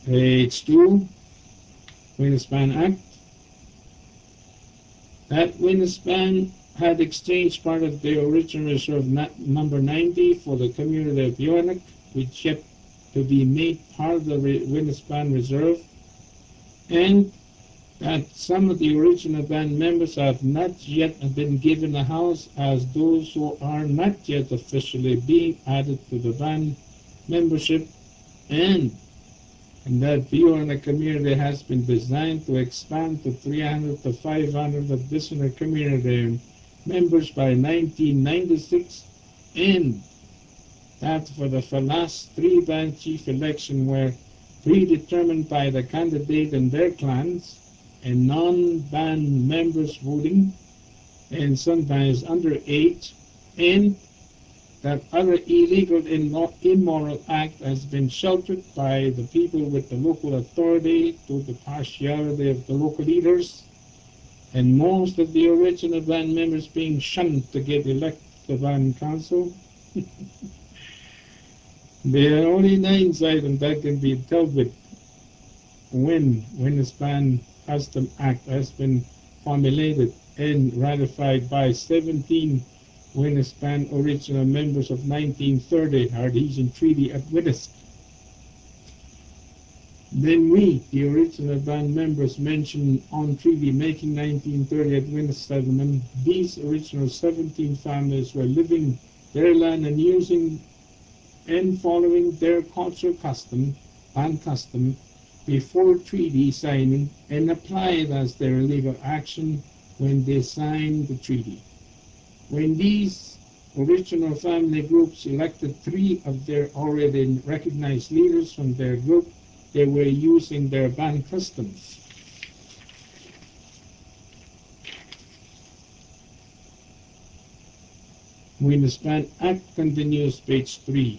Page 2, Wingspan Act. That Wingspan had exchanged part of the original reserve number 90 for the community of Bioanic, which yet to be made part of the Wingspan Reserve, and that some of the original band members have not yet been given a house, as those who are not yet officially being added to the band membership, and that view on the community has been designed to expand to 300 to 500 additional community members by 1996, and that for the last three band chief election were predetermined by the candidate and their clans, and non-band members voting, and sometimes underage, and that other illegal and immoral act has been sheltered by the people with the local authority to the partiality of the local leaders, and most of the original band members being shunned to get elected to the band council. There are only 9 items that can be dealt with when this Band Custom Act has been formulated and ratified by 17 Wingspan original members of 1930 Ardesian Treaty at Witebsk. Then we, the original band members mentioned on treaty making 1930 at Witebsk settlement, these original 17 families were living their land and using and following their cultural custom, band custom, before treaty signing, and applied as their legal action when they signed the treaty. When these original family groups elected 3 of their already recognized leaders from their group, they were using their band customs. Wingspan Act continues, page 3.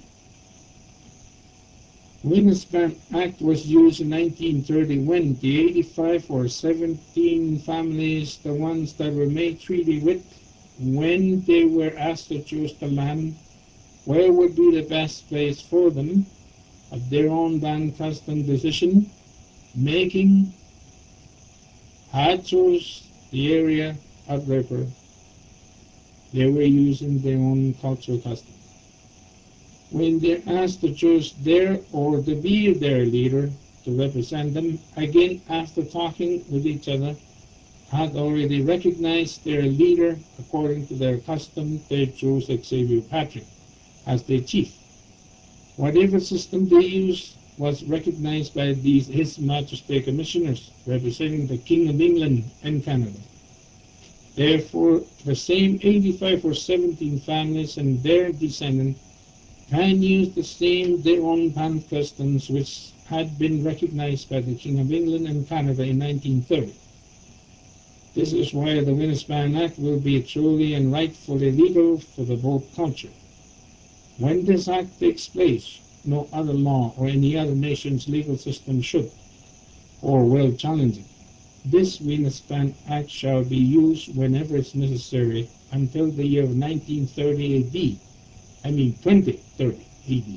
Wingspan Act was used in 1930 when the 85 or 17 families, the ones that were made treaty with, when they were asked to choose the land, where would be the best place for them, of their own band custom decision making, had chose the area of river. They were using their own cultural custom. When they're asked to choose their or to be their leader to represent them, again after talking with each other, had already recognized their leader according to their custom, they chose Xavier Patrick as their chief. Whatever system they used was recognized by these His Majesty Commissioners representing the King of England and Canada. Therefore, the same 85 or 17 families and their descendants can use the same their own band customs which had been recognized by the King of England and Canada in 1930. This is why the Wingspan Act will be truly and rightfully legal for the both culture. When this act takes place, no other law or any other nation's legal system should or will challenge it. This Wingspan Act shall be used whenever it's necessary until the year of 1930 AD. 2030 AD.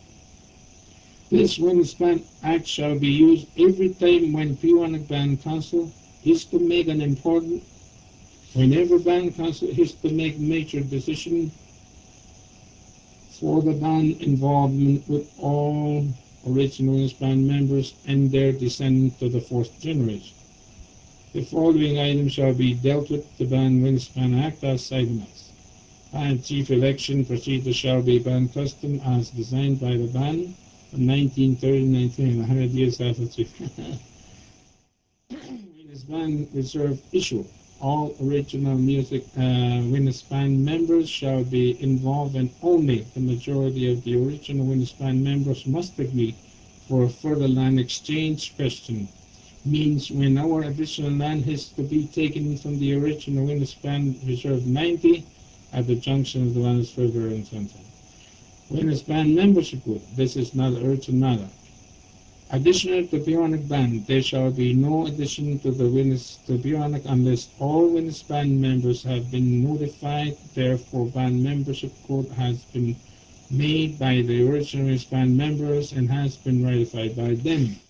This Wingspan Act shall be used every time when Pewanak Band Council is to make an important, whenever Band Council is to make major decision for the band involvement with all original Wingspan members and their descendants to the 4th generation. The following items shall be dealt with the Band Wingspan Act as itemized. Band chief election procedure shall be band custom as designed by the band from 1930 100 years after chief. Wingspan Reserve issue. All original music Wingspan members shall be involved, and only the majority of the original Wingspan members must agree for a further land exchange question. Means when our additional land has to be taken from the original Wingspan Reserve 90 at the junction of the Vannes River and Sunshine. Wingspan membership group. This is not an urgent matter. Additional to Pewanak Band, there shall be no addition to the Pewanak unless all Wingspan members have been notified. Therefore, band membership code has been made by the original Wingspan members and has been ratified by them.